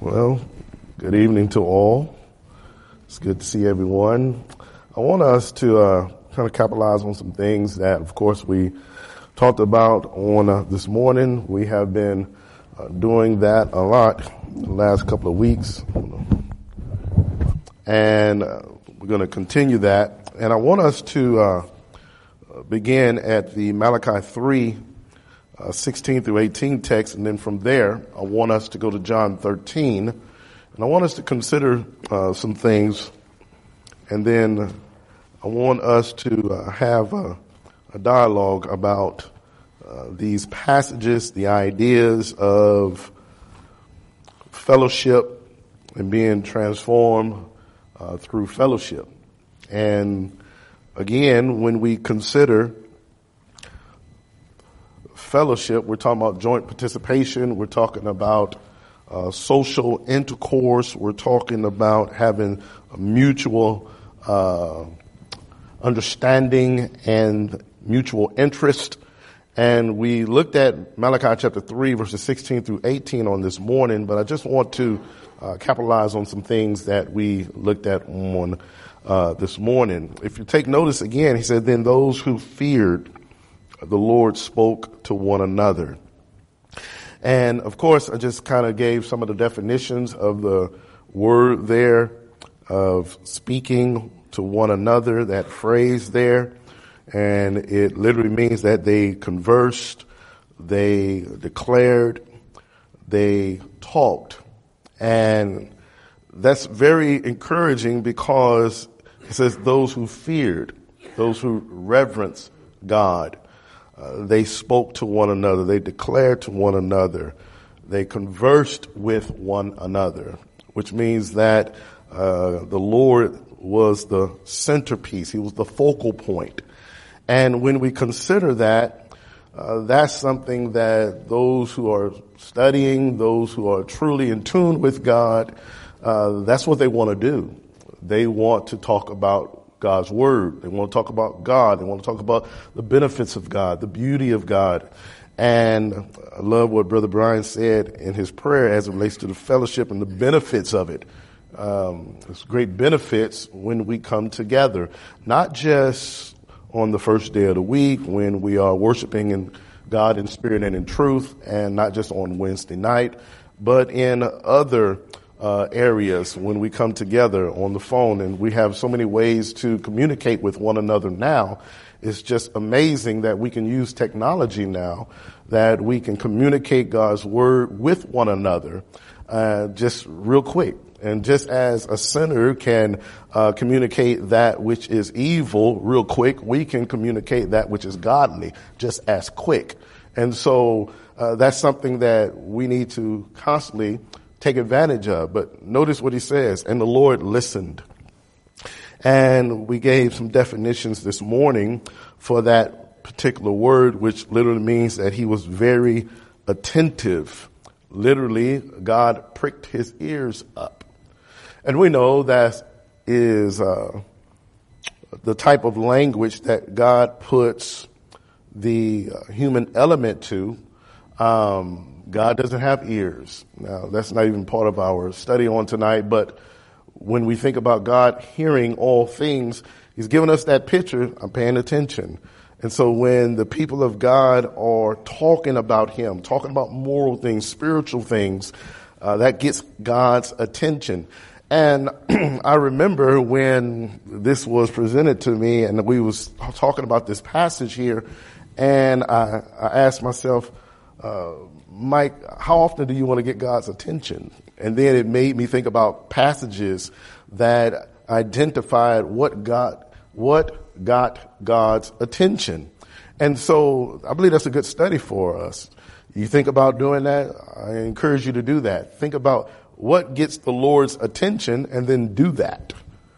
Well, good evening to all. It's good to see everyone. I want us to kind of capitalize on some things that, of course, we talked about on this morning. We have been doing that a lot the last couple of weeks, and we're going to continue that. And I want us to begin at the Malachi 3, 16 through 18 text, and then from there, I want us to go to John 13, and I want us to consider some things, and then I want us to have a dialogue about these passages, the ideas of fellowship and being transformed through fellowship. And again, when we consider fellowship, we're talking about joint participation, we're talking about social intercourse, we're talking about having a mutual understanding and mutual interest. And we looked at Malachi chapter 3, verses 16 through 18 on this morning, but I just want to capitalize on some things that we looked at on this morning. If you take notice again, he said, then those who feared the Lord spoke to one another. And of course, I just kind of gave some of the definitions of the word there of speaking to one another, that phrase there. And it literally means that they conversed, they declared, they talked. And that's very encouraging because it says those who feared, those who reverence God. They spoke to one another. They declared to one another. They conversed with one another, which means that the Lord was the centerpiece. He was the focal point. And when we consider that, that's something that those who are studying, those who are truly in tune with God, that's what they want to do. They want to talk about God's word. They want to talk about God. They want to talk about the benefits of God, the beauty of God. And I love what Brother Brian said in his prayer as it relates to the fellowship and the benefits of it. There's great benefits when we come together, not just on the first day of the week when we are worshiping in God in spirit and in truth, and not just on Wednesday night, but in other areas when we come together on the phone. And we have so many ways to communicate with one another now. It's just amazing that we can use technology now, that we can communicate God's word with one another just real quick. And just as a sinner can communicate that which is evil real quick, we can communicate that which is godly just as quick. And so that's something that we need to constantly take advantage of. But notice what he says, and the Lord listened. And we gave some definitions this morning for that particular word, which literally means that he was very attentive. Literally, God pricked his ears up. And we know that is the type of language that God puts the human element to. God doesn't have ears. Now, that's not even part of our study on tonight, but when we think about God hearing all things, he's given us that picture. I'm paying attention. And so when the people of God are talking about him, talking about moral things, spiritual things, that gets God's attention. And I remember when this was presented to me and we was talking about this passage here, and I asked myself, Mike, how often do you want to get God's attention? And then it made me think about passages that identified what got God's attention. And so I believe that's a good study for us. You think about doing that, I encourage you to do that. Think about what gets the Lord's attention and then do that.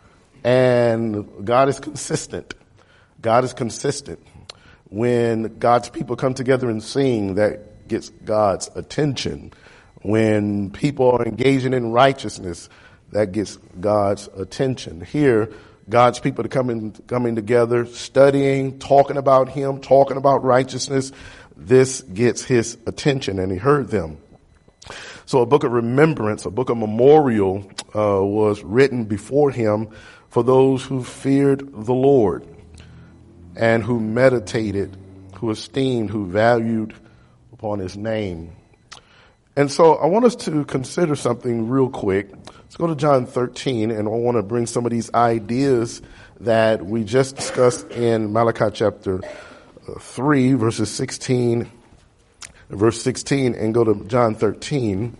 And God is consistent. God is consistent. When God's people come together and sing, that gets God's attention. When people are engaging in righteousness, that gets God's attention. Here, God's people are coming together, studying, talking about him, talking about righteousness. This gets his attention, and he heard them. So a book of remembrance, a book of memorial was written before him for those who feared the Lord and who meditated, who esteemed, who valued upon his name. And so I want us to consider something real quick. Let's go to John 13, and I want to bring some of these ideas that we just discussed in Malachi chapter 3, verse 16, and go to John 13.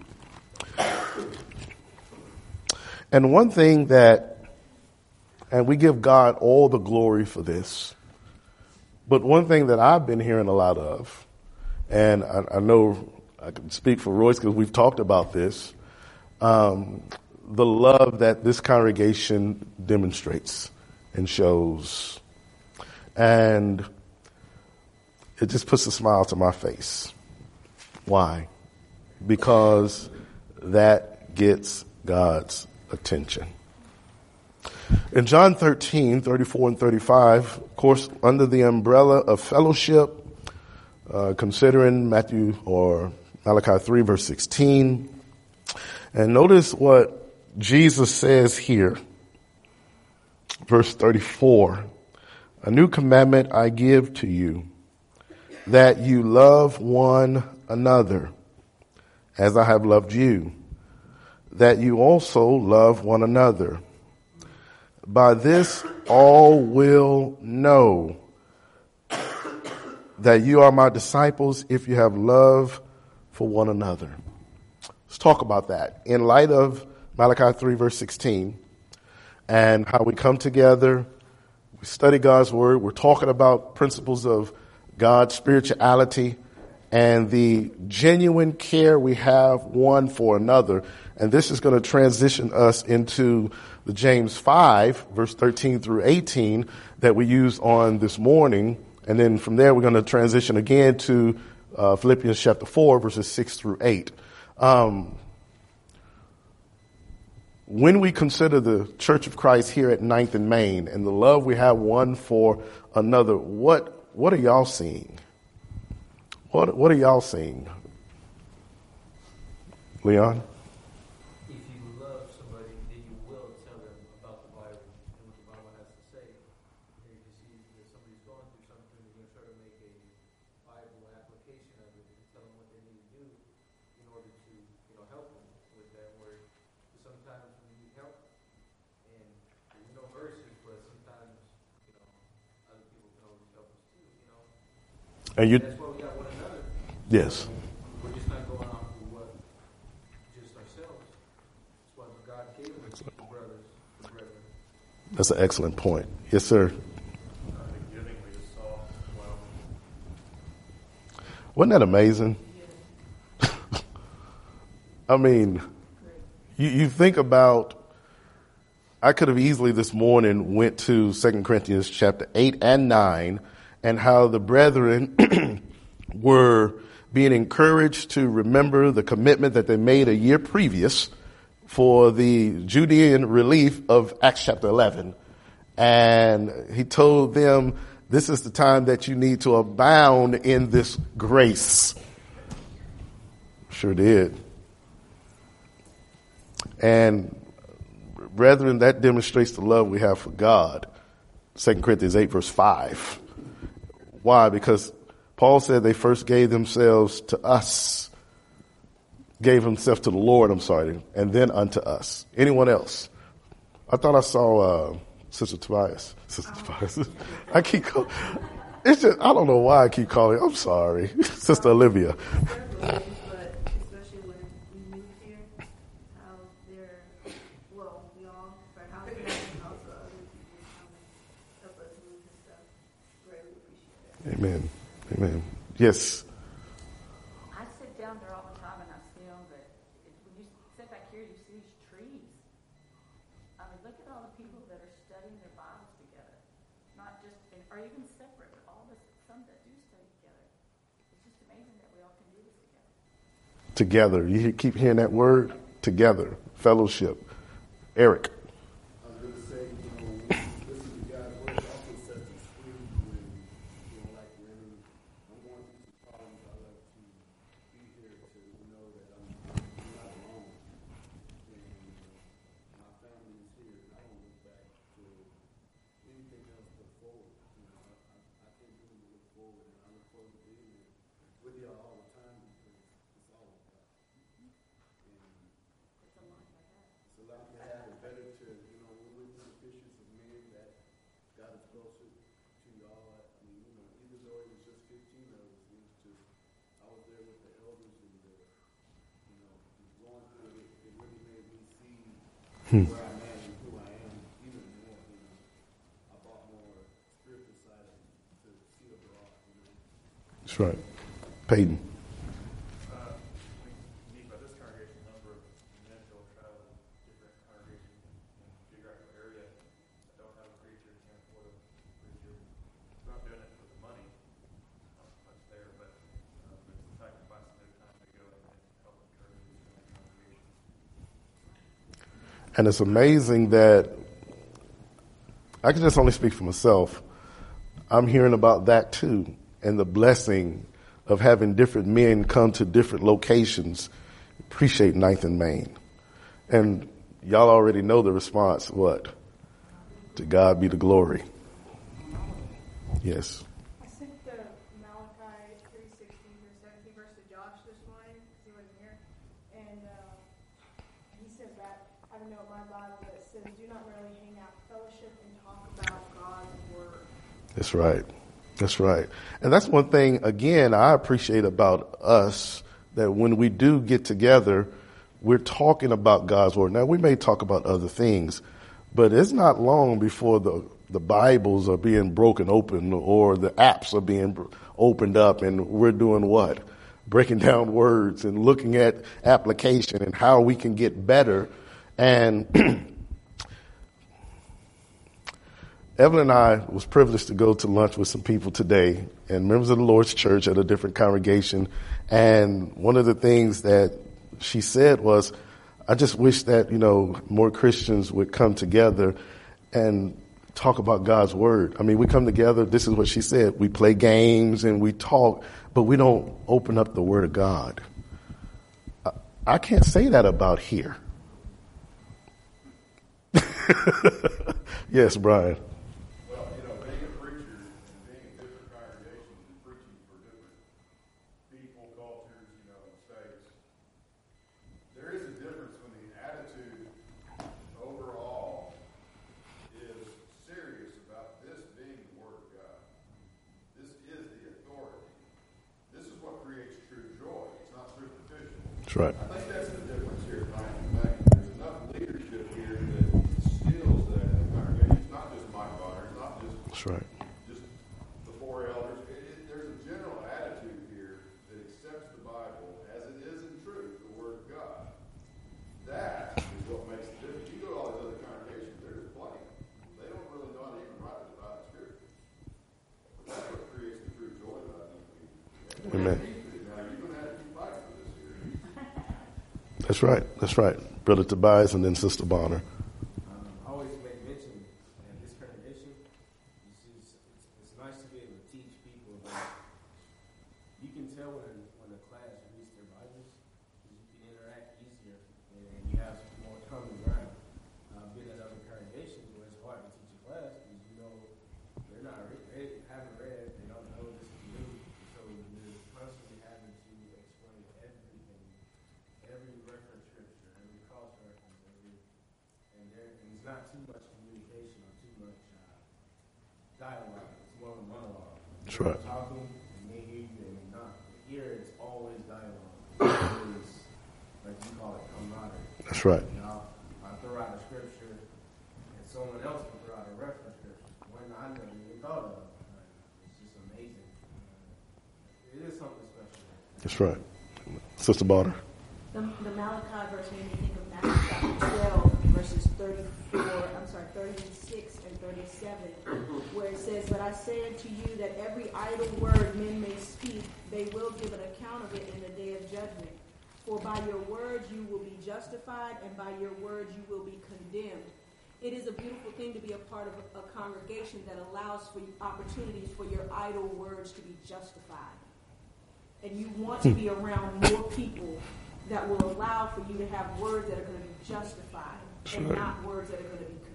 And one thing and we give God all the glory for this, but one thing that I've been hearing a lot of, and I know I can speak for Royce because we've talked about this, the love that this congregation demonstrates and shows. And it just puts a smile to my face. Why? Because that gets God's attention. In John 13, 34 and 35, of course, under the umbrella of fellowship, considering Matthew or Malachi 3, verse 16. And notice what Jesus says here. Verse 34, a new commandment I give to you, that you love one another as I have loved you, that you also love one another. By this all will know that you are my disciples if you have love for one another. Let's talk about that in light of Malachi 3, verse 16, and how we come together, we study God's word, we're talking about principles of God's spirituality and the genuine care we have one for another. And this is going to transition us into the James 5, verse 13 through 18 that we used on this morning. And then from there, we're going to transition again to Philippians chapter 4, verses 6 through 8. When we consider the Church of Christ here at 9th and Main and the love we have one for another, what are y'all seeing? What are y'all seeing? Leon? If you love somebody, then you will tell them about the Bible and what the Bible has to say. And if you see that somebody's going through something, you're going to try to make a Bible application of it and tell them what they need to do in order to, help them with that word. Sometimes we need help, and there's no verses, but sometimes, other people can always help us too, And that's why we got one another. Yes. We're just not going off of what just ourselves. It's what God gave us, the brothers, the brethren. That's an excellent point. Yes, sir. Wasn't that amazing? I mean, you think about, I could have easily this morning went to 2 Corinthians chapter 8 and 9 and how the brethren were being encouraged to remember the commitment that they made a year previous for the Judean relief of Acts chapter 11. And he told them, this is the time that you need to abound in this grace. Sure did. And brethren, that demonstrates the love we have for God. 2 Corinthians 8 verse 5. Why? Because Paul said they first gave themselves to us, gave himself to the Lord, and then unto us. Anyone else? I thought I saw Sister Tobias. I keep calling. It's just, I don't know why I keep calling. I'm sorry. Sister Olivia. But especially when we move here, how they're, we all, for how they're and also other people come and help us move and stuff. Greatly appreciate that. Amen. Amen. Yes. I sit down there all the time and I see them, but when you sit back here, you see these trees. I mean, look at all the people that are studying their Bibles together. Not just, or even separate, but all the, some that do study together. It's just amazing that we all can do this together. Together. You keep hearing that word? Together. Fellowship. Eric. I was going to say, this is the God's word also sets us free when, like when I'm going through some problems, I love to be here to know that I'm closer to y'all. I mean, you know, even though it was just 15 of us, it was just, I was there with the elders and you know, just going through it. It really made me see where I'm at and who I am even more, you know. I brought more spiritual side to see abroad, you know. That's right. Peyton. And it's amazing that I can just only speak for myself. I'm hearing about that too, and the blessing of having different men come to different locations. Appreciate 9th and Main. And y'all already know the response, what? To God be the glory. Yes. I sent the Malachi 3:16 through 17 verse to Josh this morning, because he wasn't here. And he said that, I don't know, my Bible that says, do not merely hang out fellowship and talk about God's word. That's right. That's right. And that's one thing, again, I appreciate about us, that when we do get together, we're talking about God's word. Now, we may talk about other things, but it's not long before the Bibles are being broken open or the apps are being opened up, and we're doing what? Breaking down words and looking at application and how we can get better. And Evelyn and I was privileged to go to lunch with some people today and members of the Lord's Church at a different congregation. And one of the things that she said was, I just wish that, you know, more Christians would come together and talk about God's word. I mean, we come together. This is what she said. We play games and we talk, but we don't open up the word of God. I can't say that about here. Yes, Brian. Well, you know, being a preacher and being in different congregations and preaching for different people, cultures, you know, states, there is a difference when the attitude overall is serious about this being the Word of God. This is the authority. This is what creates true joy. It's not superficial. That's right. I think that's the difference here, Brian and Maggie. There's enough leadership here that instills that in the congregation. It's not just Mike Bonner. It's not That's right. just the four elders. There's a general attitude here that accepts the Bible as it is in truth, the Word of God. That is what makes the difference. You go to all these other congregations, they're just plain. They don't really know how to even write it about the Scripture. But that's what creates the true joy that I think we Amen. Now, you're going to have to keep fighting for this here. That's right. That's right. Brother Tobias and then Sister Bonner. I always make mention at this congregation, it's nice to be able to teach people that you can tell when a class reads their Bibles, you can interact easier and you have more common ground. I've been at other congregations where it's hard to teach a class because you know they haven't read, they don't know this is new, so you're constantly having to explain everything, every reference scripture, every cross reference, and it's not too much communication or too much dialogue. It's more of a monologue. That's right. You're talking, and they hear you, and they not. Here, it's always dialogue. Always, like you call it, camaraderie. That's right. You know, I throw out a scripture, and someone else will throw out a reference scripture. One I never even thought of. It's just amazing. It is something special. That's right. Sister Bonner. The Malachi verse made me think of Matthew chapter 12, verses 36 and 37, where it says, but I say unto you that every idle word men may speak, they will give an account of it in the day of judgment. For by your words you will be justified, and by your words you will be condemned. It is a beautiful thing to be a part of a congregation that allows for opportunities for your idle words to be justified. And you want to be around more people that will allow for you to have words that are going to be justified and not words that are going to be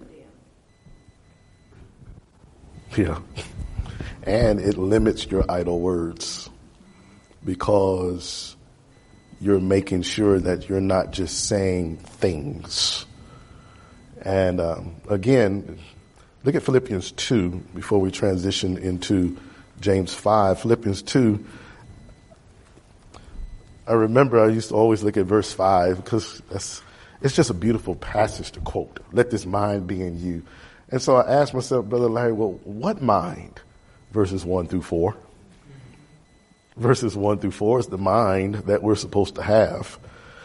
condemned. Yeah. And it limits your idle words because you're making sure that you're not just saying things. And again, Look at Philippians 2 before we transition into James 5. Philippians 2. I remember I used to always look at verse 5 because it's just a beautiful passage to quote. Let this mind be in you. And so I asked myself, Brother Larry, well, what mind? Verses 1 through 4. Verses 1 through 4 is the mind that we're supposed to have.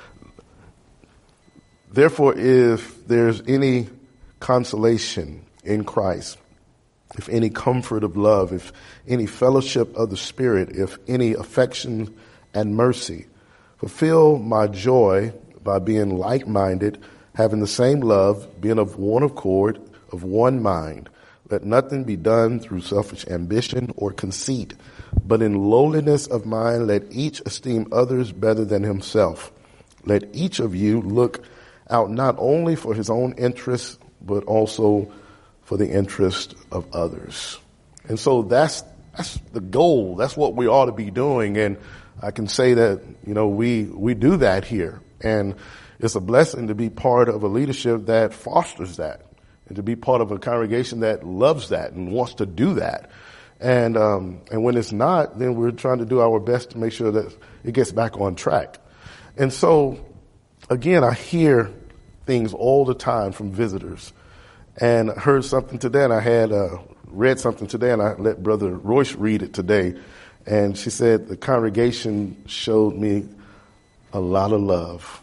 Therefore, if there's any consolation in Christ, if any comfort of love, if any fellowship of the Spirit, if any affection and mercy, fulfill my joy by being like-minded, having the same love, being of one accord, of one mind. Let nothing be done through selfish ambition or conceit, but in lowliness of mind let each esteem others better than himself. Let each of you look out not only for his own interests, but also for the interest of others. And so that's the goal. That's what we ought to be doing. And I can say that, we do that here. And it's a blessing to be part of a leadership that fosters that, and to be part of a congregation that loves that and wants to do that. And when it's not, then we're trying to do our best to make sure that it gets back on track. And so, again, I hear things all the time from visitors, and I heard something today, and I had read something today, and I let Brother Royce read it today. And she said, the congregation showed me a lot of love.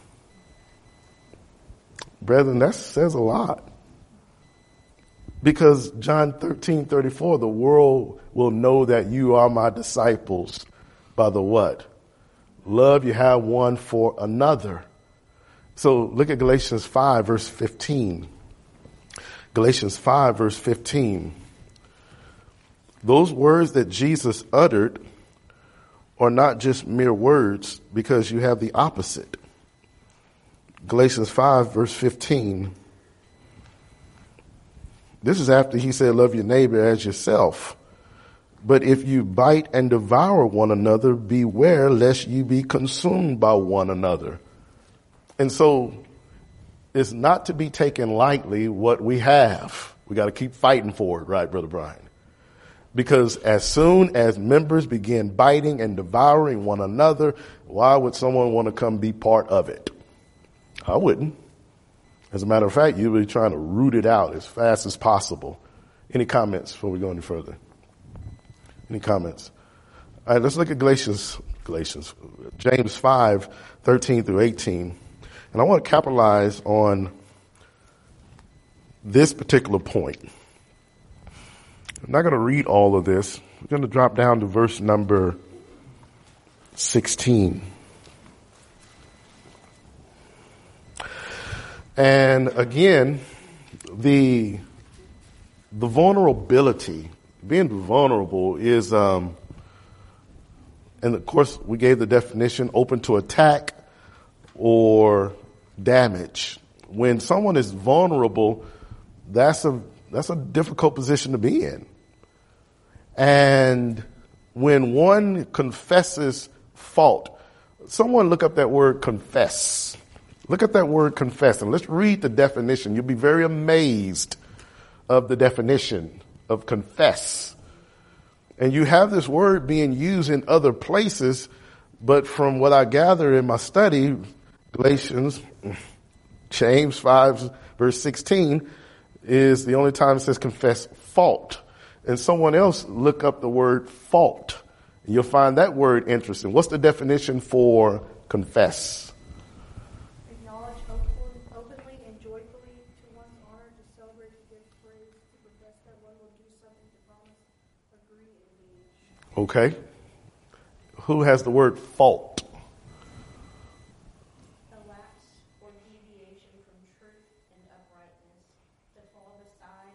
Brethren, that says a lot. Because John 13:34, the world will know that you are my disciples by the what? Love you have one for another. So look at Galatians 5, verse 15. Galatians 5, verse 15. Those words that Jesus uttered are not just mere words, because you have the opposite. Galatians 5, verse 15. This is after he said, love your neighbor as yourself. But if you bite and devour one another, beware lest you be consumed by one another. And so it's not to be taken lightly what we have. We got to keep fighting for it, right, Brother Brian? Because as soon as members begin biting and devouring one another, why would someone want to come be part of it? I wouldn't. As a matter of fact, you'll be trying to root it out as fast as possible. Any comments before we go any further? Any comments? All right, let's look at James 5, 13 through 18. And I want to capitalize on this particular point. I'm not going to read all of this. We're going to drop down to verse number 16. And again, the vulnerability, being vulnerable is, and of course we gave the definition, open to attack or damage. When someone is vulnerable, that's a difficult position to be in. And when one confesses fault, someone look up that word confess. Look at that word confess, and let's read the definition. You'll be very amazed of the definition of confess. And you have this word being used in other places, but from what I gather in my study, James 5, verse 16, is the only time it says confess fault. And someone else look up the word fault. And you'll find that word interesting. What's the definition for confess? Okay. Who has the word fault? A lapse or deviation from truth and uprightness, to fall aside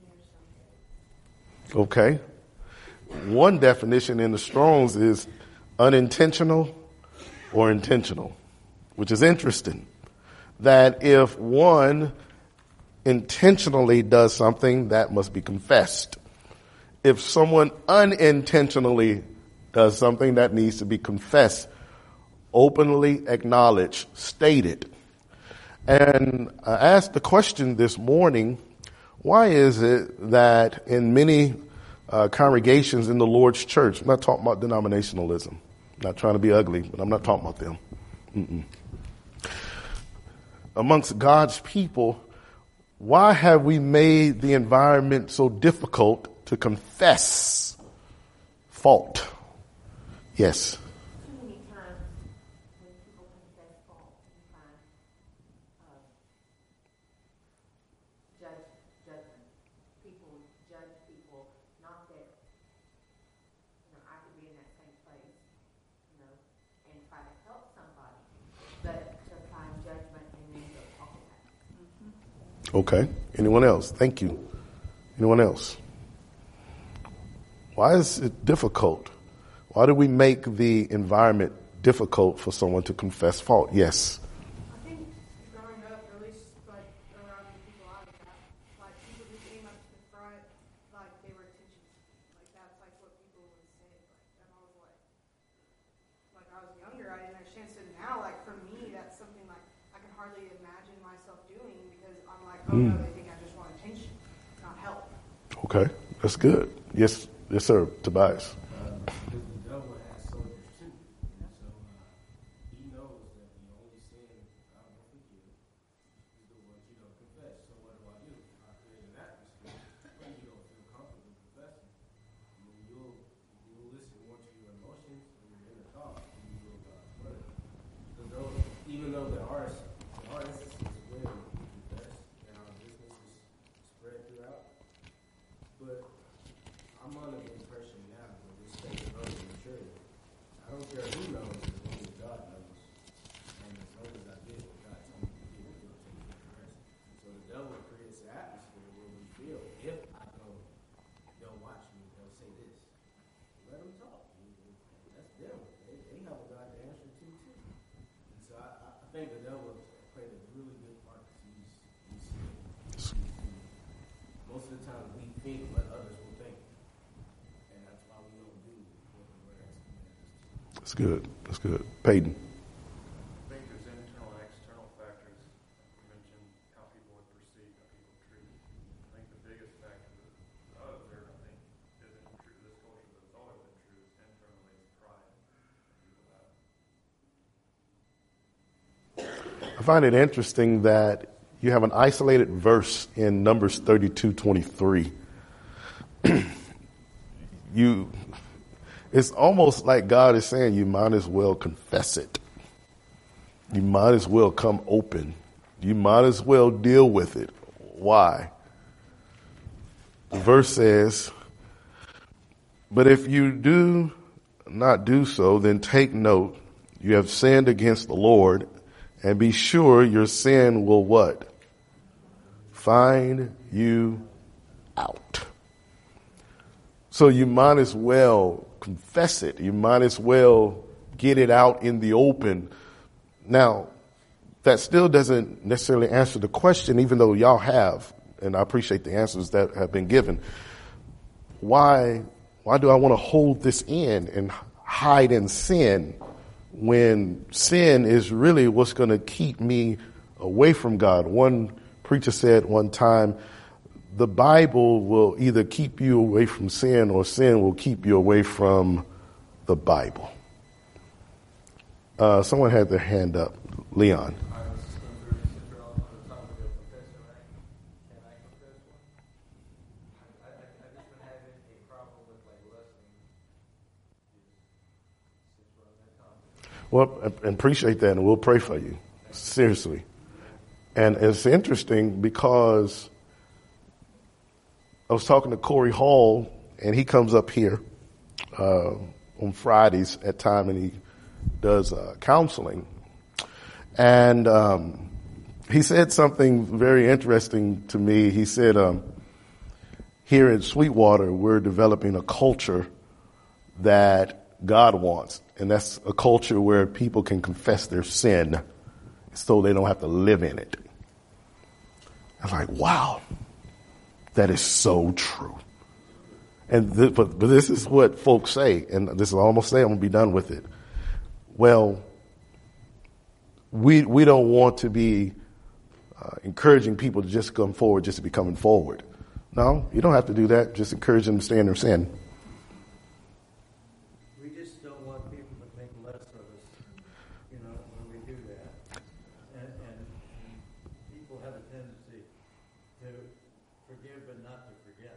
or near something. Okay. One definition in the Strong's is unintentional or intentional, which is interesting. That if one intentionally does something, that must be confessed. If someone unintentionally does something, that needs to be confessed, openly acknowledged, stated. And I asked the question this morning, Why is it that in many congregations in the Lord's church, I'm not talking about denominationalism, not trying to be ugly, but I'm not talking about them. Amongst God's people, why have we made the environment so difficult to confess fault? Yes. Too many times when people confess fault, you find judgment. People judge people, not that, I could be in that same place, and try to help somebody, but to find judgment and then to talk about it. Okay. Anyone else? Thank you. Anyone else? Why is it difficult? Why do we make the environment difficult for someone to confess fault? Yes. I think growing up, or at least like around the people I was at, like people who came up to the front, like they were attention seeking. Like that's like what people would say. Like, and I was like I was younger, I didn't understand. So now, like for me, that's something like I can hardly imagine myself doing because I'm like, oh no, they think I just want attention, not help. Okay. That's good. Yes. Yes, sir. Tobias. Because the devil has soldiers too. So he knows that the only sin God will forgive is the ones you don't confess. So what do? I create an atmosphere where you don't feel comfortable confessing. You'll listen more to your emotions and your inner thoughts than you will God's word. Because even though the hardest is when we confess and our business is spread throughout, but I'm under the impression now that this stage of early maturity, I don't care who knows as long as God knows. And as long as I did what God told me to do, He'll take care of the rest. So the devil creates an atmosphere where we feel if I go, they'll watch me, they'll say this. Let them talk. That's them. They have a God to answer to too. And so I think the devil played a really good part because he's most of the time we think what others will think. And that's why we don't do what the Lord has commanded us to. That's good. That's good. Peyton. I think there's internal and external factors. You mentioned how people would perceive, how people treat. I think the biggest factor that I observe, I think, isn't true to this culture, but it's always been true, is internally is pride that people have. I find it interesting that you have an isolated verse in Numbers 32:23. It's almost like God is saying you might as well confess it. You might as well come open. You might as well deal with it. Why? The verse says, but if you do not do so, then take note, you have sinned against the Lord, and be sure your sin will what? Find you out. So you might as well confess it. You might as well get it out in the open. Now, that still doesn't necessarily answer the question, even though y'all have, and I appreciate the answers that have been given. Why do I want to hold this in and hide in sin when sin is really what's going to keep me away from God? One preacher said one time, the Bible will either keep you away from sin or sin will keep you away from the Bible. Someone had their hand up. Leon. I was just going through the topic of confession, right? Can I confess one? I just been having a problem with like lusting. Since we're on that topic. Well, I appreciate that, and we'll pray for you. Seriously. And it's interesting because I was talking to Corey Hall, and he comes up here on Fridays at time, and he does counseling. And he said something very interesting to me. He said, here in Sweetwater, we're developing a culture that God wants, and that's a culture where people can confess their sin so they don't have to live in it. I was like, wow, that is so true. And but this is what folks say, and this is almost say I'm going to be done with it. Well, we don't want to be encouraging people to just come forward just to be coming forward. No, you don't have to do that. Just encourage them to stay in their sin. We just don't want people to think less of us, when we do that. And people have a tendency to forgive but not to forget.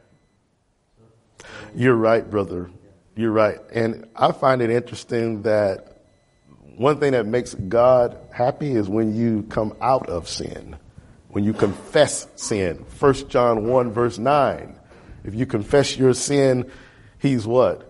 You're right, brother. You're right. And I find it interesting that one thing that makes God happy is when you come out of sin, when you confess sin. 1 John 1 verse 9. If you confess your sin, he's what?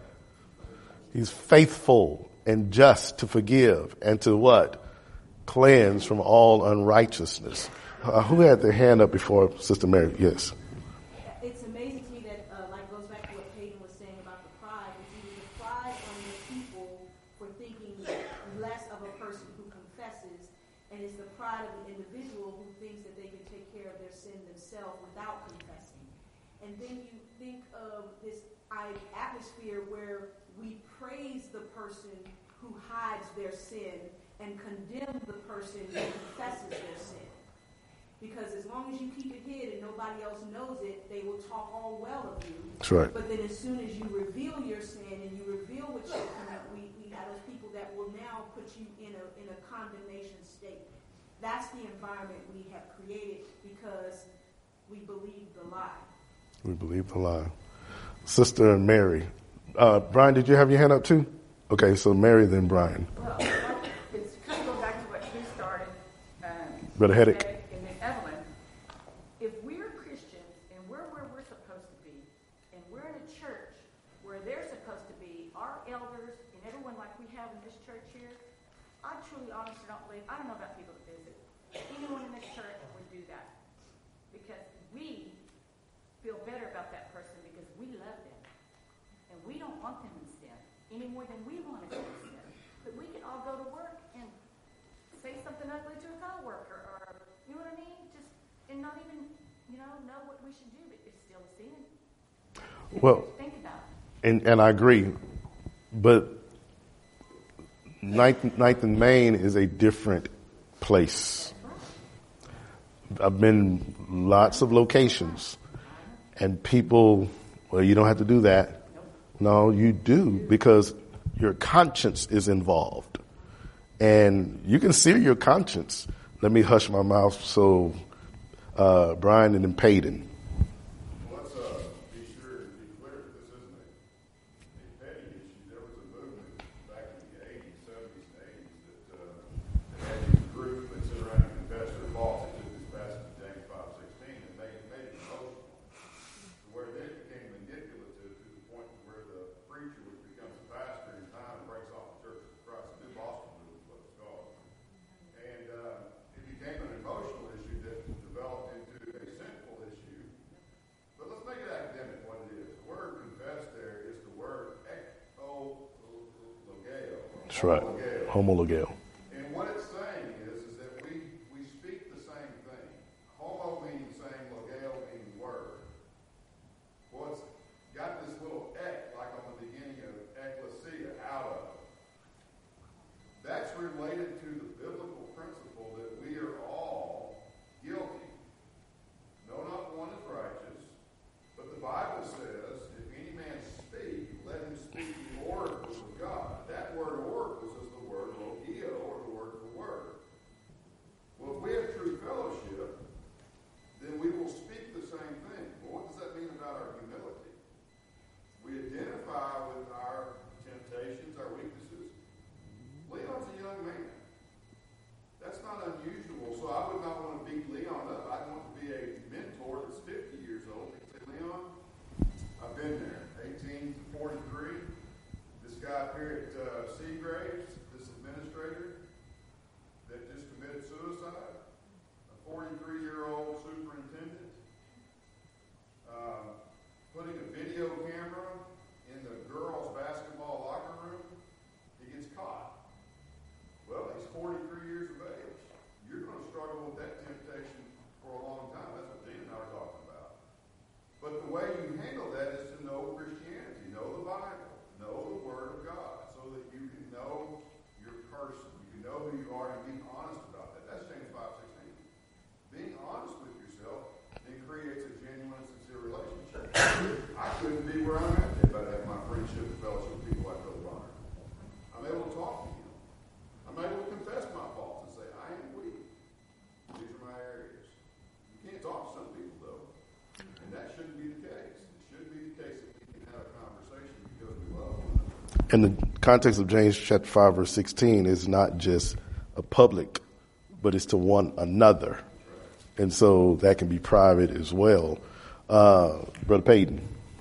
He's faithful and just to forgive and to what? Cleanse from all unrighteousness. Who had their hand up before Sister Mary? Yes. It's amazing to me that, goes back to what Peyton was saying about the pride. It's either the pride on the people for thinking less of a person who confesses, and it's the pride of the individual who thinks that they can take care of their sin themselves without confessing. And then you think of this atmosphere where we praise the person who hides their sin and condemn the person who confesses their sin. Because as long as you keep it hid and nobody else knows it, they will talk all well of you. That's right. But then as soon as you reveal your sin and you reveal what you commit, we have those people that will now put you in a condemnation state. That's the environment we have created because we believe the lie. We believe the lie. Sister Mary. Brian, did you have your hand up too? Okay, so Mary, then Brian. Well, it's kind of go back to what you started. Brother Heddick. And then Evelyn. If we're Christians and we're where we're supposed to be, and we're in a church where they're supposed to be, our elders and everyone like we have in this church here, I truly, honestly don't believe, I don't know about people that visit. Anyone in this church would do that. Because we feel better about that person because we love them. And we don't want them in sin any more than we want them in sin. But we can all go to work and say something ugly to a coworker, or you know what I mean? Just and not even know what we should do, but it's still a sin. And Well, think about it. and I agree, but Ninth and Main is a different place. I've been lots of locations, and people, well, you don't have to do that. No, you do, because your conscience is involved. And you can sear your conscience. Let me hush my mouth so Brian and then Peyton. Let's be sure and be clear that this isn't a petty issue. There was a movement back in the 80s, 70s, and 80s that had these groups that sit around and confess their faults. It took this passage of James 5:16 and made it emotional, to where then it became manipulative to the point where the preacher, which becomes a pastor in time, breaks off the Church of Christ. The New Boston Rule is what it's called. And it became an emotional issue that developed into a sinful issue. But let's make it academic what it is. The word confess there is the word ekhologeo. That's right. Homologeo. And what it's saying is that we speak the same thing. Homo meaning same, logeo meaning word. Well, it's got this little ek, like on the beginning of ecclesia, out of. That's related to the biblical principle that we are all guilty. No, not one is righteous. But the Bible says, if any man speak, let him speak the oracles of God. That word oracles is the word logio. in the context of James chapter 5, verse 16, is not just a public, but it's to one another. And so that can be private as well. Brother Payton.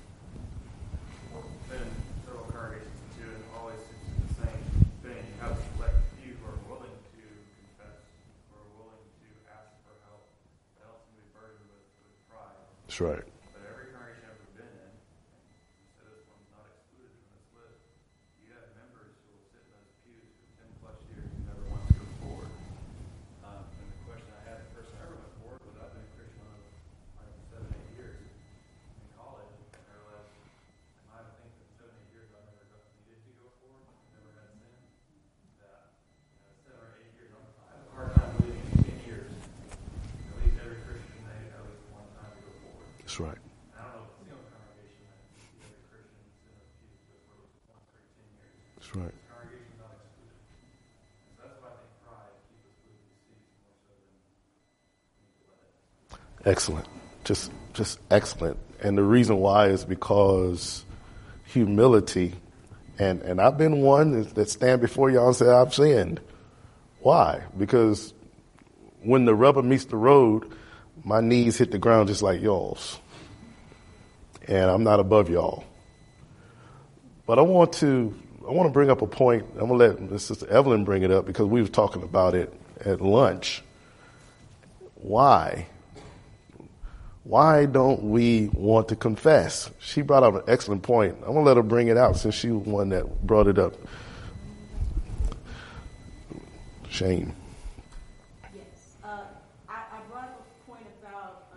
Been several congregations too, and always seems to be the same thing. You have a select few who are willing to confess, who are willing to ask for help, and ultimately burdened with pride. That's right. But every congregation I've ever been in, and so this one's not excluded from this list, you have members who will sit in those pews for 10 plus years and never want to go forward. And the question I had, the person I ever went forward with, I've been a Christian like 7, 8 years in college, and I realized, I think that 7, 8 years I never needed to go forward, never had sin. That 7 or 8 years, I have a hard time believing in 10 years. At least every Christian, they at least one time to go forward. That's right. I don't know if it's the only congregation that every Christian is in a pew with for at least once every 10 years. That's right. The congregation is not excluded. So that's why I think pride keeps us moving these seats more so than we need to let it. Excellent. Just excellent. And the reason why is because humility, and I've been one that stand before y'all and say, I've sinned. Why? Because when the rubber meets the road, my knees hit the ground just like y'all's. And I'm not above y'all. But I want to bring up a point. I'm going to let Sister Evelyn bring it up because we were talking about it at lunch. Why? Why don't we want to confess? She brought up an excellent point. I'm going to let her bring it out since she was one that brought it up. Shane. Yes. I brought up a point about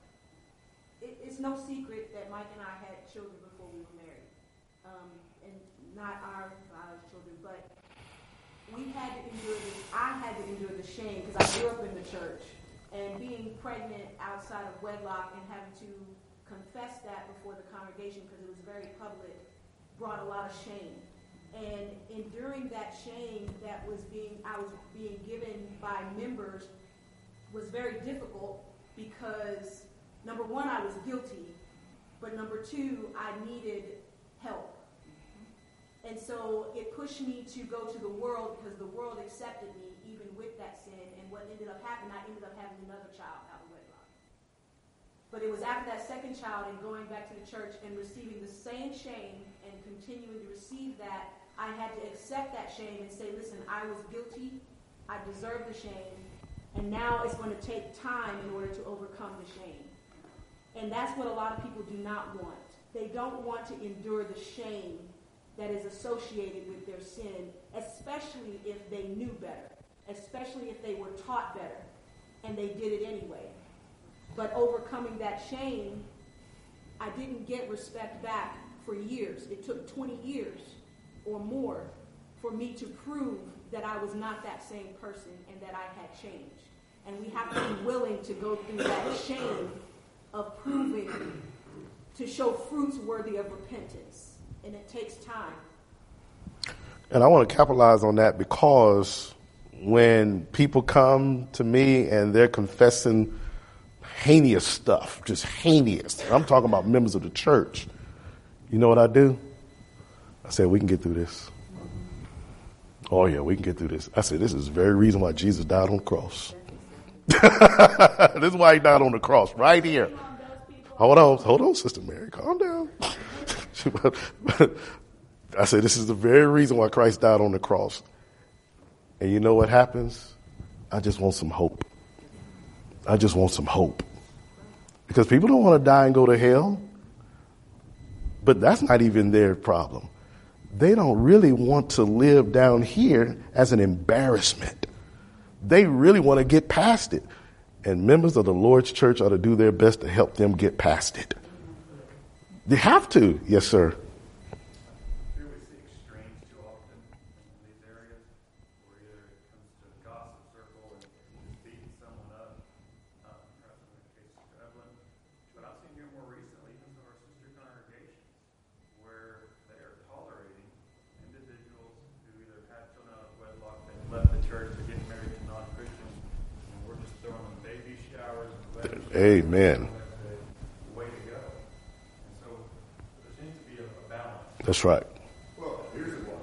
it's no secret that Mike and I had children before we were married. And not our children, but we had to endure this. I had to endure the shame because I grew up in the church. And being pregnant outside of wedlock and having to confess that before the congregation because it was very public brought a lot of shame. And enduring that shame that I was being given by members was very difficult because, number one, I was guilty, but number two, I needed help. And so it pushed me to go to the world because the world accepted me even with that sin. And what ended up happening, I ended up having another child out of wedlock. But it was after that second child and going back to the church and receiving the same shame and continuing to receive that, I had to accept that shame and say, listen, I was guilty, I deserve the shame, and now it's going to take time in order to overcome the shame. And that's what a lot of people do not want. They don't want to endure the shame that is associated with their sin, especially if they knew better, especially if they were taught better, and they did it anyway. But overcoming that shame, I didn't get respect back for years. It took 20 years or more for me to prove that I was not that same person and that I had changed. And we have to be willing to go through that shame of proving to show fruits worthy of repentance. And it takes time. And I want to capitalize on that because when people come to me and they're confessing heinous stuff, just heinous, I'm talking about members of the church, you know what I do? I say, we can get through this. Oh, yeah, we can get through this. I said, this is the very reason why Jesus died on the cross. This is why he died on the cross, right here. Hold on, Sister Mary, calm down. I say, this is the very reason why Christ died on the cross. And you know what happens? I just want some hope. I just want some hope. Because people don't want to die and go to hell. But that's not even their problem. They don't really want to live down here as an embarrassment. They really want to get past it. And members of the Lord's church ought to do their best to help them get past it. They have to. Yes, sir. Here we see extremes too often in these areas where either it comes to a gossip circle and just beating someone up, perhaps in the case of Evelyn. But I've seen here more recently, even some of our sister congregations, where they are tolerating individuals who either had children out of wedlock, they left the church, they're getting married to non-Christians, and we're just throwing them baby showers and wedding showers. Amen. Way to go. And so there seems to be a balance. That's right. Well, here's a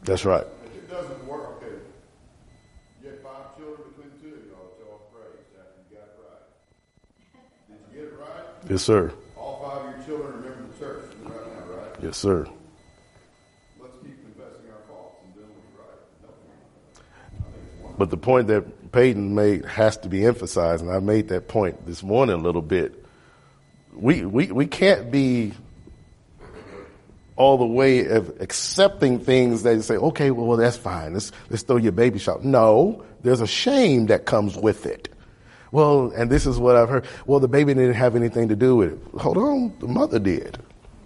That's right. If it doesn't work, okay, you had 5 children between the two of y'all that y'all praised after you got it right. Did you get it right? Yes, sir. All 5 of your children remember the church right now, right? Yes, sir. Let's keep confessing our faults and doing what's right. But the point that Peyton made has to be emphasized, and I made that point this morning a little bit. We can't be all the way of accepting things that you say, okay, well, that's fine. Let's throw your baby shower. No, there's a shame that comes with it. Well, and this is what I've heard. Well, the baby didn't have anything to do with it. Hold on, the mother did.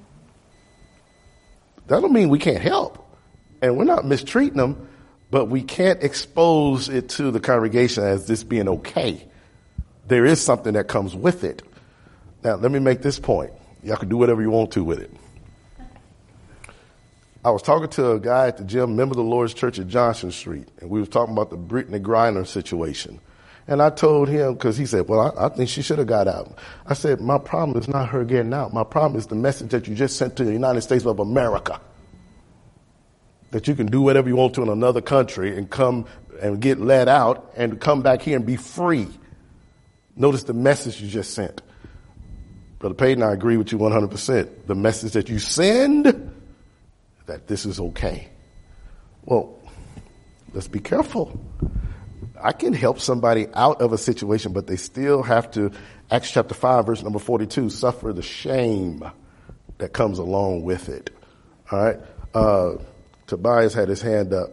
That don't mean we can't help. And we're not mistreating them, but we can't expose it to the congregation as this being okay. There is something that comes with it. Now, let me make this point. Y'all can do whatever you want to with it. I was talking to a guy at the gym, member of the Lord's Church at Johnson Street, and we were talking about the Brittany Griner situation. And I told him, because he said, well, I think she should have got out. I said, my problem is not her getting out. My problem is the message that you just sent to the United States of America, that you can do whatever you want to in another country and come and get let out and come back here and be free. Notice the message you just sent. Brother Payton, I agree with you 100%. The message that you send, that this is okay. Well, let's be careful. I can help somebody out of a situation, but they still have to, Acts chapter 5, verse number 42, suffer the shame that comes along with it. All right. Tobias had his hand up.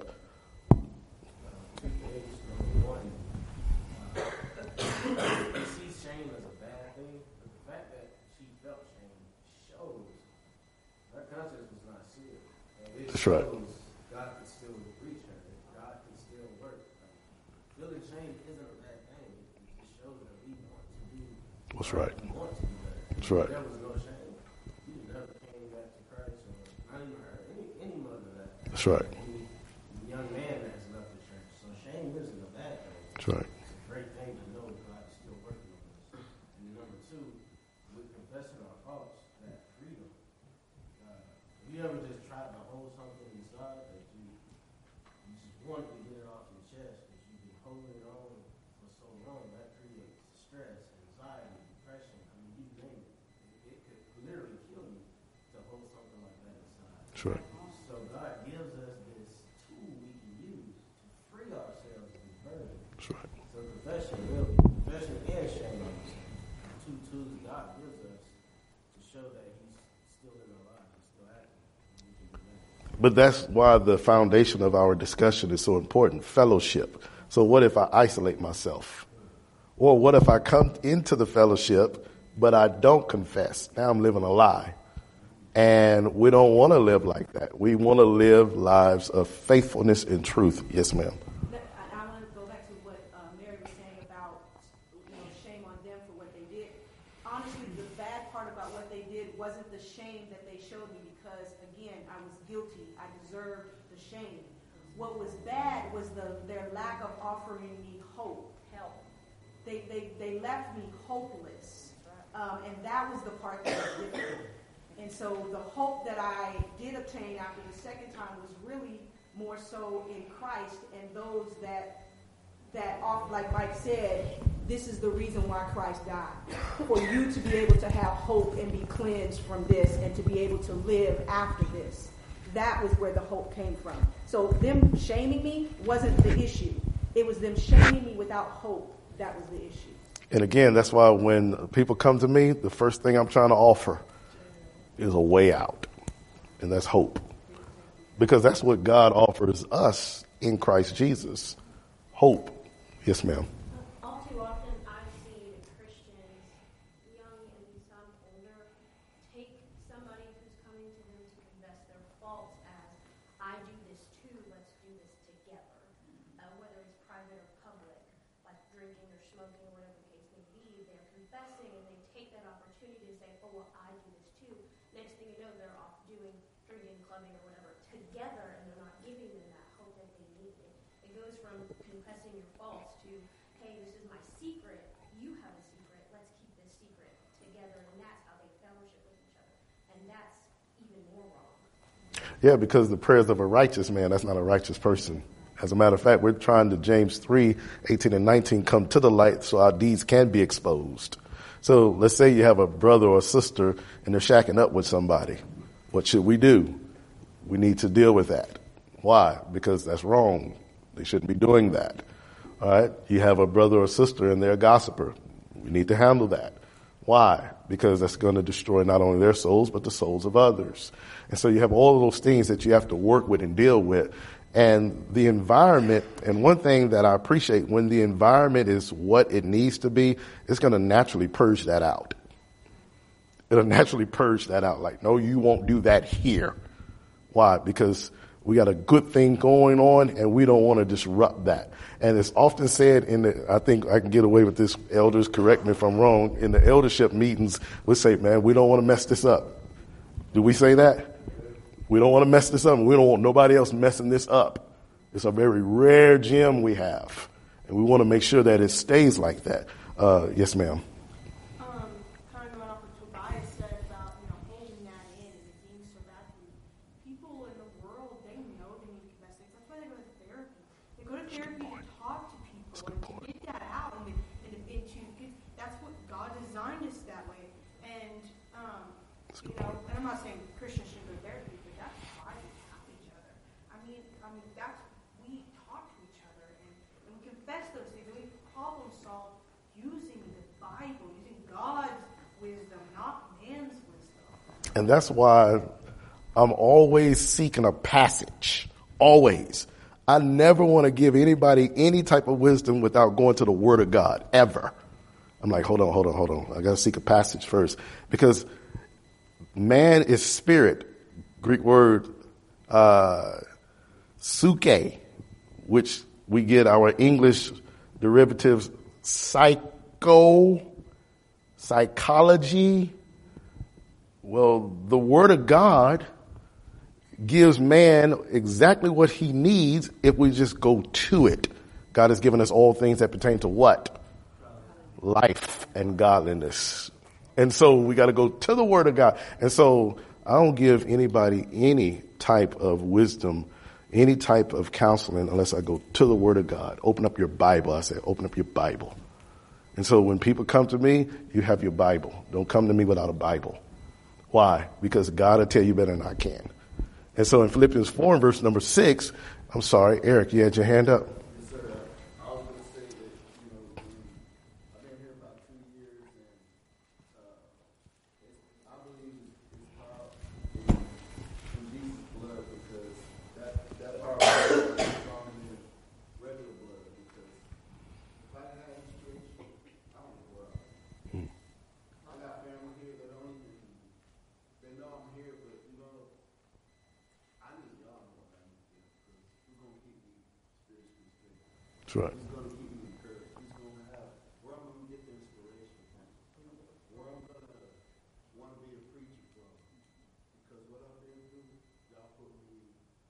That's right. God can still reach her. God can still work. Feeling shame isn't a bad thing. It shows that we want to do. That's right. We want to do better. That's right. There was no shame. You never came back to Christ, or not even her, any mother that. That's right. Any young man that's left the church. So shame isn't a bad thing. That's right. It's a great thing to know God is still working on us. And number 2, with confessing our faults, that freedom. Have you ever just tried to hold something inside that you just wanted to get it off your chest, but you've been holding it on for so long? That creates stress, anxiety, depression. I mean, you name it. It could literally kill you to hold something like that inside. That's right. So God gives us this tool we can use to free ourselves of this burden. That's right. So confession and shame are the 2 tools God gives us to show that He's still in our lives, He's still active. But that's why the foundation of our discussion is so important, fellowship. So what if I isolate myself? Or what if I come into the fellowship, but I don't confess? Now I'm living a lie. And we don't want to live like that. We want to live lives of faithfulness and truth. Yes, ma'am. I want to go back to what Mary was saying about shame on them for what they did. Honestly, the bad part about what they did wasn't the shame that they showed me, because, again, I was guilty. I deserved the shame. What was bad was their lack of offering me hope. Help. They left me hopeless. And that was the part that was difficult. And so the hope that I did obtain after the second time was really more so in Christ and those that like Mike said, this is the reason why Christ died. For you to be able to have hope and be cleansed from this and to be able to live after this. That was where the hope came from. So them shaming me wasn't the issue. It was them shaming me without hope. That was the issue. And again, that's why when people come to me, the first thing I'm trying to offer is a way out. And that's hope. Because that's what God offers us in Christ Jesus. Hope. Yes, ma'am. All too often, I've seen Christians, young and some older, take somebody who's coming to them to confess their faults as, I do this too, let's do this together. Whether it's private or public, like drinking or smoking or whatever the case may be, they're confessing and they take that opportunity to say, oh, well, I do this too. Next thing you know, they're off doing drinking, clubbing, or whatever together, and they're not giving them that hope that they need. It goes from confessing your faults to, hey, this is my secret, you have a secret, let's keep this secret together, and that's how they fellowship with each other. And that's even more wrong. Yeah, because the prayers of a righteous man, that's not a righteous person. As a matter of fact, we're trying to James 3:18 and 19 come to the light so our deeds can be exposed. So let's say you have a brother or a sister and they're shacking up with somebody. What should we do? We need to deal with that. Why? Because that's wrong. They shouldn't be doing that. All right. You have a brother or sister and they're a gossiper. We need to handle that. Why? Because that's going to destroy not only their souls, but the souls of others. And so you have all of those things that you have to work with and deal with. And the environment, and one thing that I appreciate, when the environment is what it needs to be, it's going to naturally purge that out. It'll naturally purge that out. Like, no, you won't do that here. Why? Because we got a good thing going on and we don't want to disrupt that. And it's often said I think I can get away with this, elders, correct me if I'm wrong, in the eldership meetings, we say, man, we don't want to mess this up. Do we say that? We don't want to mess this up. We don't want nobody else messing this up. It's a very rare gem we have. And we want to make sure that it stays like that. Yes, ma'am. Kind of going off of what Tobias said about, holding that in and it being so bad for you. People in the world, they know they need to confess things. That's why they go to therapy. They go to therapy to talk to people and to get that out that's what God designed us that way. And, and I'm not saying Christians should go to therapy, but that's why we help each other. I mean, that's, we talk to each other and we confess those things and we problem solve using the Bible, using God's wisdom, not man's wisdom. And that's why I'm always seeking a passage. Always. I never want to give anybody any type of wisdom without going to the Word of God, ever. I'm like, hold on. I got to seek a passage first. Because man is spirit. Greek word, suke, which we get our English derivatives, psychology. Well, the Word of God gives man exactly what he needs if we just go to it. God has given us all things that pertain to what? Life and godliness. And so we got to go to the Word of God. And so I don't give anybody any type of wisdom, any type of counseling unless I go to the Word of God. Open up your Bible. I say, open up your Bible. And so when people come to me, you have your Bible. Don't come to me without a Bible. Why? Because God will tell you better than I can. And so in Philippians 4 and verse number 6, I'm sorry, Eric, you had your hand up. Yes, sir. I was going to say that, I've been here about 2 years, and I believe it's power in Jesus' blood, because that power is stronger than regular blood. Because if I didn't have this church, I don't know where I was. I got family here that don't even, they know I'm here, but I need y'all more than I need them, because who's going to keep me spiritually straight? That's right. Who's going to keep me encouraged? Who's going to have, where I'm going to get the inspiration from? Where I'm going to want to be a preacher from? Because what I've been through, y'all put me,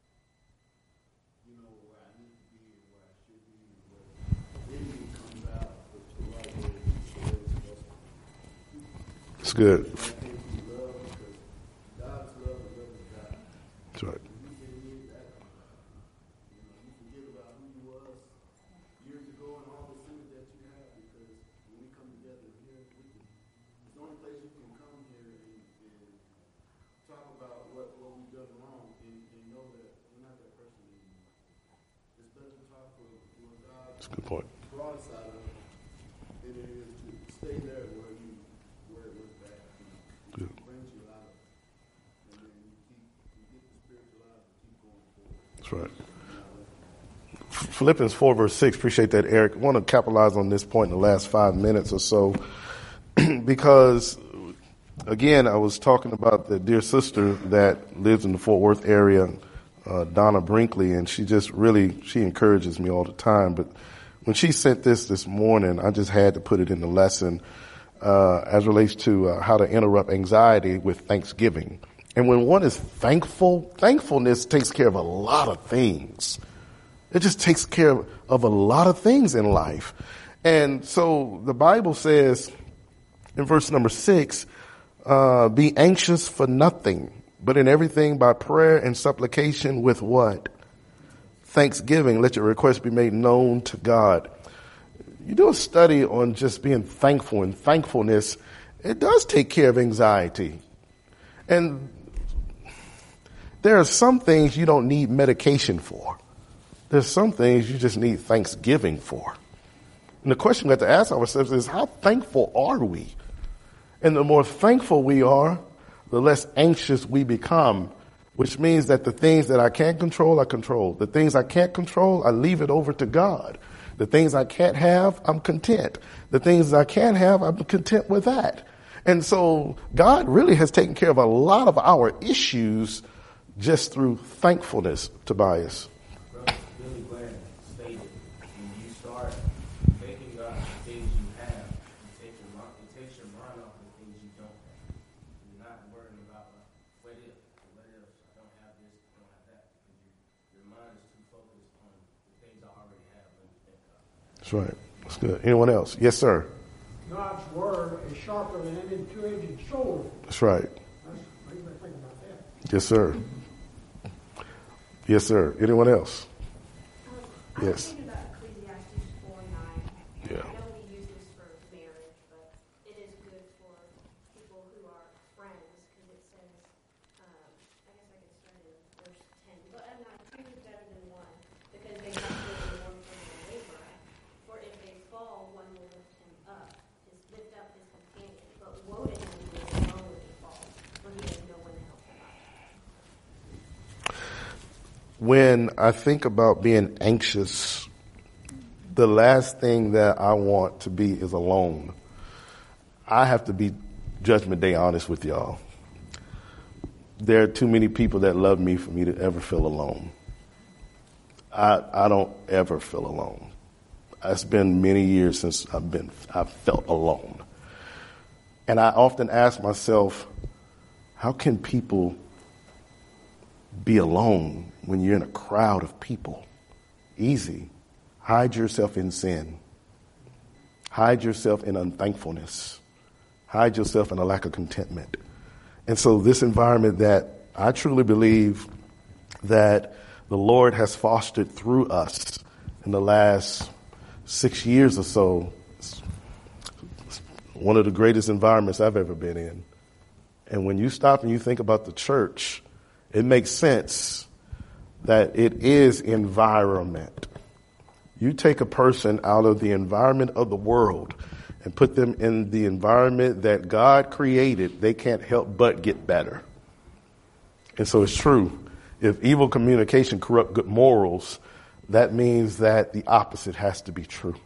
where I need to be and where I should be and where the enemy comes out with the right way and the way it's supposed to be. It's good. I think we love, because God's love is love of God. That's right. You can need that. You forget about who you was years ago and all the sins that you have, because when we come together here, it's the only place you can come here and talk about what we've done wrong and know that we're not that person anymore. It's better to talk for what God That's a good point. brought us out of than it is to stay there where it was bad. Good. It brings you out of it. And then you get the spiritual out and keep going forward. That's right. Philippians 4 verse 6, appreciate that, Eric. I want to capitalize on this point in the last 5 minutes or so, because, again, I was talking about the dear sister that lives in the Fort Worth area, Donna Brinkley, and she encourages me all the time. But when she sent this morning, I just had to put it in the lesson as relates to how to interrupt anxiety with thanksgiving. And when one is thankful, thankfulness takes care of a lot of things. It just takes care of a lot of things in life. And so the Bible says in verse number 6, be anxious for nothing, But in everything by prayer and supplication with what? Thanksgiving, let your requests be made known to God. You do a study on just being thankful, and thankfulness, it does take care of anxiety. And there are some things you don't need medication for. There's some things you just need thanksgiving for. And the question we have to ask ourselves is, how thankful are we? And the more thankful we are, the less anxious we become, which means that the things that I can't control, I control. The things I can't control, I leave it over to God. The things I can't have, I'm content. The things I can have, I'm content with that. And so God really has taken care of a lot of our issues just through thankfulness, Tobias. Brother, really glad stated. When you start thanking God for things you have, it takes your mind off the things you don't have. You're not worrying about what if I don't have this, I don't have that, because your mind is too focused on the things I already have. Let me thank God. That's right. That's good. Anyone else? Yes, sir. God's word is sharper than any two-edged sword. That's right. That's what you think about that. Yes, sir. Yes, sir. Anyone else? I Yes. was thinking about Ecclesiastes 4:9. Yeah. I know we use this for marriage, but it is good for people who are friends, because it says, I guess I can start in verse 10. But I'm not two is better than one, because they have to live one from their neighbor. For if they fall, one will lift him up, lift up his companion. But woe to him who is alone when he falls, for he has no one to help him up. When I think about being anxious, the last thing that I want to be is alone. I have to be Judgment Day honest with y'all. There are too many people that love me for me to ever feel alone. I don't ever feel alone. It's been many years since I've felt alone. And I often ask myself, how can people be alone when you're in a crowd of people? Easy. Hide yourself in sin. Hide yourself in unthankfulness. Hide yourself in a lack of contentment. And so this environment that I truly believe that the Lord has fostered through us in the last 6 years or so, it's one of the greatest environments I've ever been in. And when you stop and you think about the church, it makes sense that it is environment. You take a person out of the environment of the world and put them in the environment that God created, they can't help but get better. And so it's true. If evil communication corrupt good morals, that means that the opposite has to be true.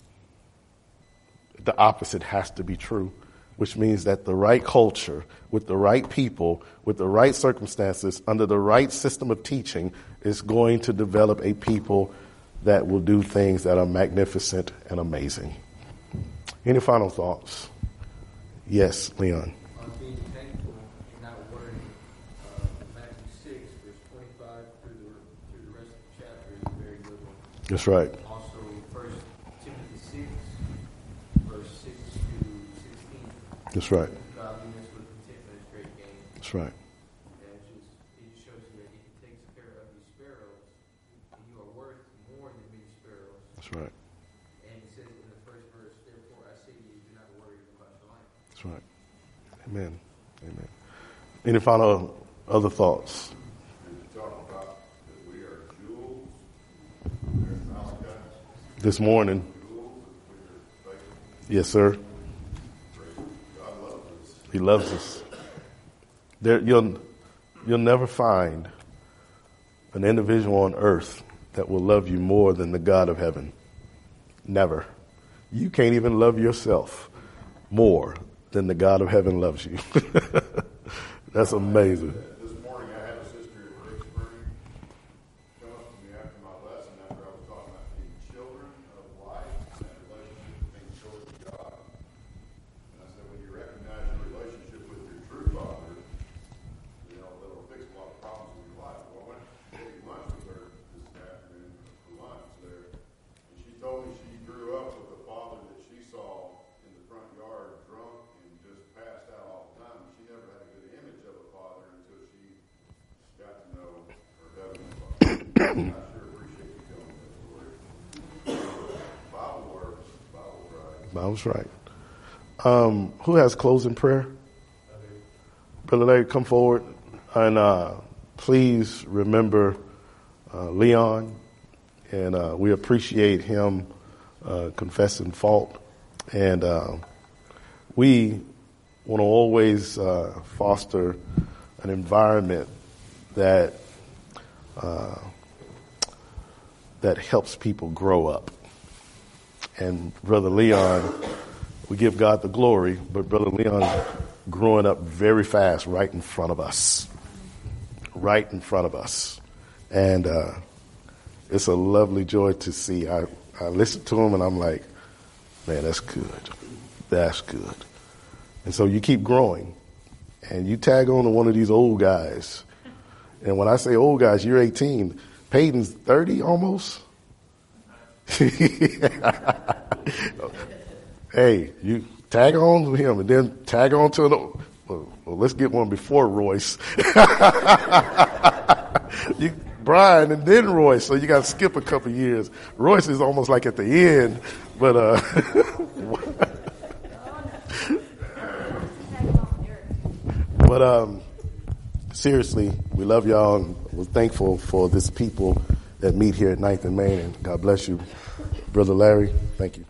The opposite has to be true, which means that the right culture, with the right people, with the right circumstances, under the right system of teaching, is going to develop a people that will do things that are magnificent and amazing. Any final thoughts? Yes, Leon. On being thankful and not worrying. Matthew 6, verse 25 through the rest of the chapter is a very good one. That's right. Also, 1 Timothy 6, verse 6 to 16. That's right. Godliness with contentment is great gain. That's right. And it just shows you that he takes care of these sparrows, and you are worth more than many sparrows. That's right. And it says in the first verse, therefore I say to you, do not worry about your life. That's right. Amen. Amen. Any final other thoughts? Talking about that we are jewels. There's Malachi. This morning. Jewels. We are faithful. Yes, sir. God loves us. He loves us. You'll never find an individual on earth that will love you more than the God of heaven. Never. You can't even love yourself more than the God of heaven loves you. That's amazing. This morning I had a sister at Big Spring come up to me after my lesson after I was talking about being children of light and that relationship between children of God. And I said, when you recognize your relationship with your true Father, you know, that'll fix a lot of problems in your life. Well, I went to take lunch with her this afternoon for lunch there, and she told me she grew up with a father that she saw in the front yard drunk and just passed out all the time. She never had a good image of a father until she Sounds right. Who has closing prayer? Brother Larry, come forward. And please remember Leon. And we appreciate him confessing fault. And we want to always foster an environment that helps people grow up. And Brother Leon, we give God the glory, but Brother Leon growing up very fast right in front of us. Right in front of us. And it's a lovely joy to see. I listen to him and I'm like, man, that's good. That's good. And so you keep growing and you tag on to one of these old guys. And when I say old guys, you're 18. Peyton's 30 almost. Hey, you tag on to him and then tag on to another. Well, let's get one before Royce. Brian and then Royce, so you got to skip a couple years. Royce is almost like at the end, but seriously, we love y'all and we're thankful for this people that meet here at 9th and Main. And God bless you, Brother Larry. Thank you.